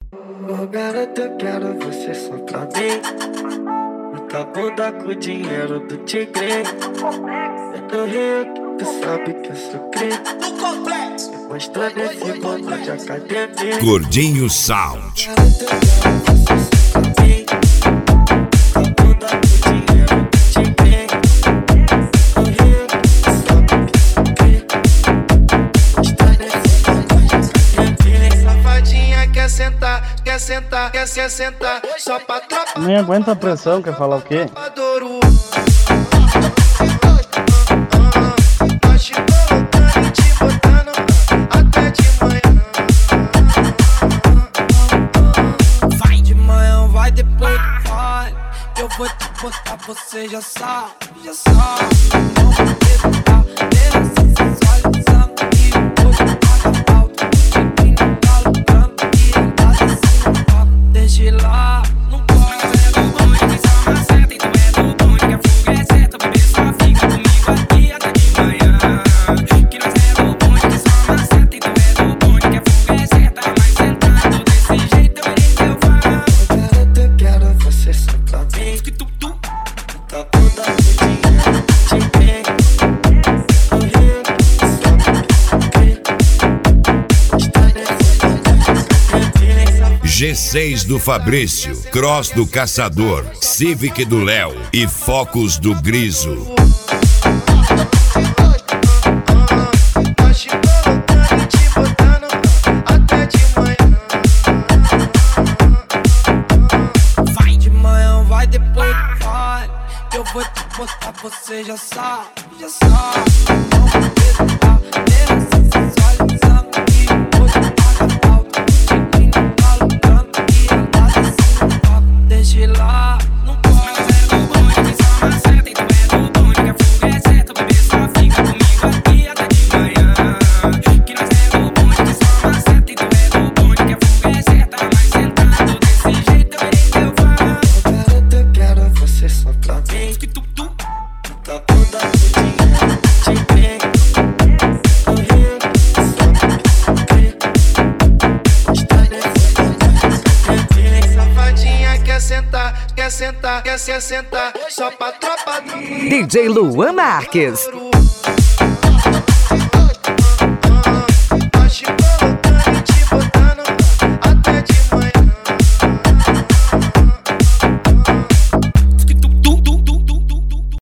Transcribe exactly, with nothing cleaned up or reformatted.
Ô garota, eu quero você só pra mim. Muita bunda com o dinheiro do tigre. É do Rio, tu sabe que eu sou crente. Mostra nesse mundo de academia. Gordinho Sound. Garota, eu quero você só pra mim. Muita bunda com o dinheiro do tigre. É do Rio, tu sabe que eu sou crente. Mostra nesse mundo de academia. Safadinha quer sentar, quer sentar, quer se sentar. Só pra tropa. Nem aguenta a pressão, quer falar o quê? Vai de manhã, vai depois, vai. Eu vou te botar, você já sabe, já sabe. Não vou perguntar, pela sensualização. E hoje paga falta. O tigrinho tá lutando e ela descendo o papo. Deixa ir lá, não pode. G seis do Fabrício, Cross do Caçador, Civic do Léo e Focus do Griso. Vai de manhã, vai depois, vai. Eu vou te botar, você já sabe, já sabe. Não vou perguntar, pela sensualização. E hoje paga falta. O tigrinho tá lutando e ela descendo o papo. Deixa ir lá, não pode. Quer sentar, quer se sentar, só pra tropa do D J Luan Marques.